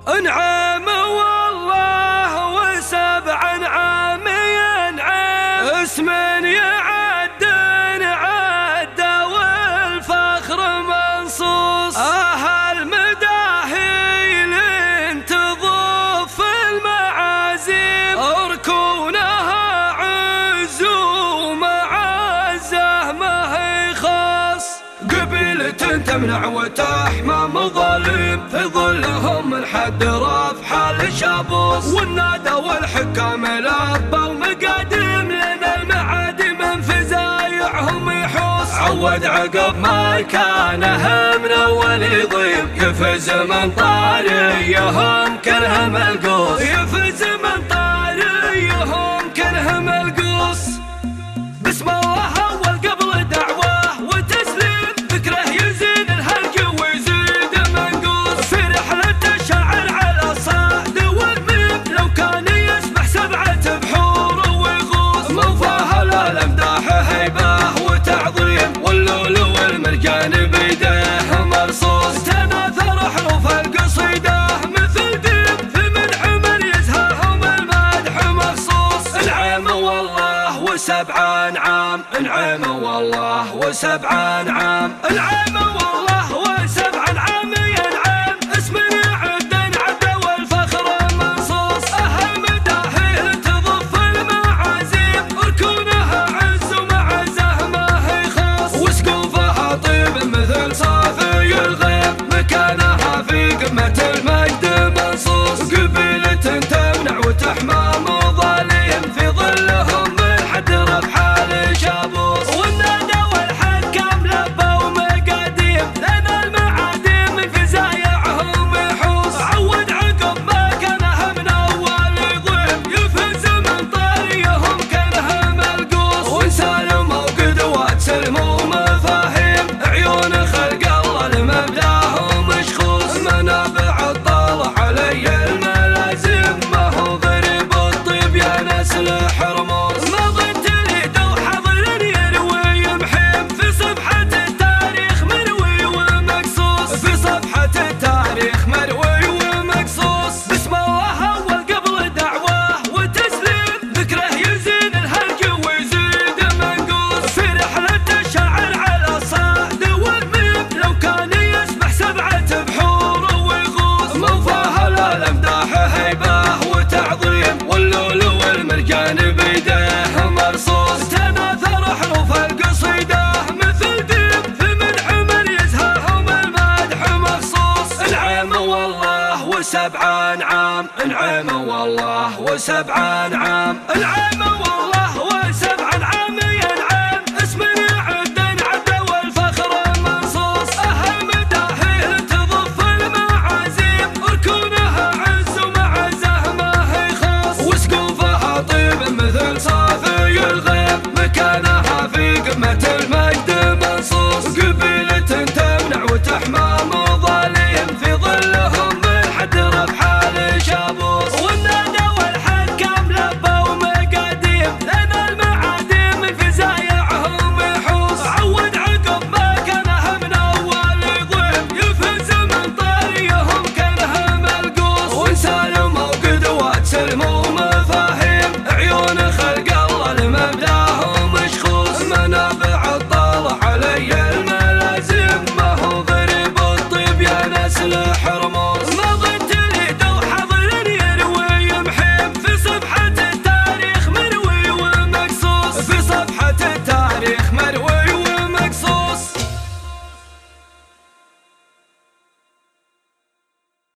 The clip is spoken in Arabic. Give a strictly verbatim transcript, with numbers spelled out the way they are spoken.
انعم والله وسبع انعام ينعم اسم يعد عد والفخر منصوص اهل مداهيل تضف المعازيم اركونها عز ومعزه ما هي خاص قبيلة تمنع وتحمى مظالم في ظلهم الحد رافح الشابوس والنادى والحكام لبوا ومقادم لنا المعادم في زايعهم يحوس عود عقب ما كان من اول يضيم يفز من طاريهم كلهم القوس يفز من طاريهم كلهم القوس بسم الله اول قبل دعوه وتسليم ذكره يزيد الهرج ويزيد منقوص في رحله الشاعر على الصعد والميم لو كان يسبح سبعه بحور ويغوص موفاه الامداح هيبه وتعظيم واللؤلؤ والمرجان بيديه مرصوص تناثر حروف القصيده مثل ديم في مدح من يزهاهم المدح مخصوص انعم والله وسبع انعام انعم والله وسبع انعام انعم والله وسبع انعام ينعم اسم يعد عد والفخر منصوص اهل مداهيل تضف المعازيم اركونها عز ومعزه ما هي خاص وسقوفها طيب مثل صافي الغيم مكانها في قمه المجد منصوص قبيلة تمنع وتحمى مظالم في ظلهم الحد رفح الشابوس والنادى والحكام لبوا ومقاديم لنا المعاديم في زايعهم يحوس عود عقب ما كانها من اول يضيم يفز من طاريهم كانهم القوس وانسالموا قدوات سلموا مفاهيم عيون خلق الله المبداهم مشخوص منابع الطالع علي الملازم ما هو ضرب الطيب يا نسل حرموس ما ظنت لي دو حضر يروي محيم في صفحة التاريخ مروي ومقصوص في صفحة التاريخ مروي ومقصوص بسم الله اول قبل دعوه وتسليم ذكره يزين الهرج ويزيد منقوص في رحلة الشاعر على الصعد والميم لو كان يسبح سبعة بحور ويغوص موفاه الامداح هيبه وتعظيم واللؤلؤ والمرجان بيديه مرصوص تناثر حروف القصيده مثل ديم في مدح من يزهاهم المدح مخصوص انعم والله وسبع انعام انعم والله وسبع انعام انعم والله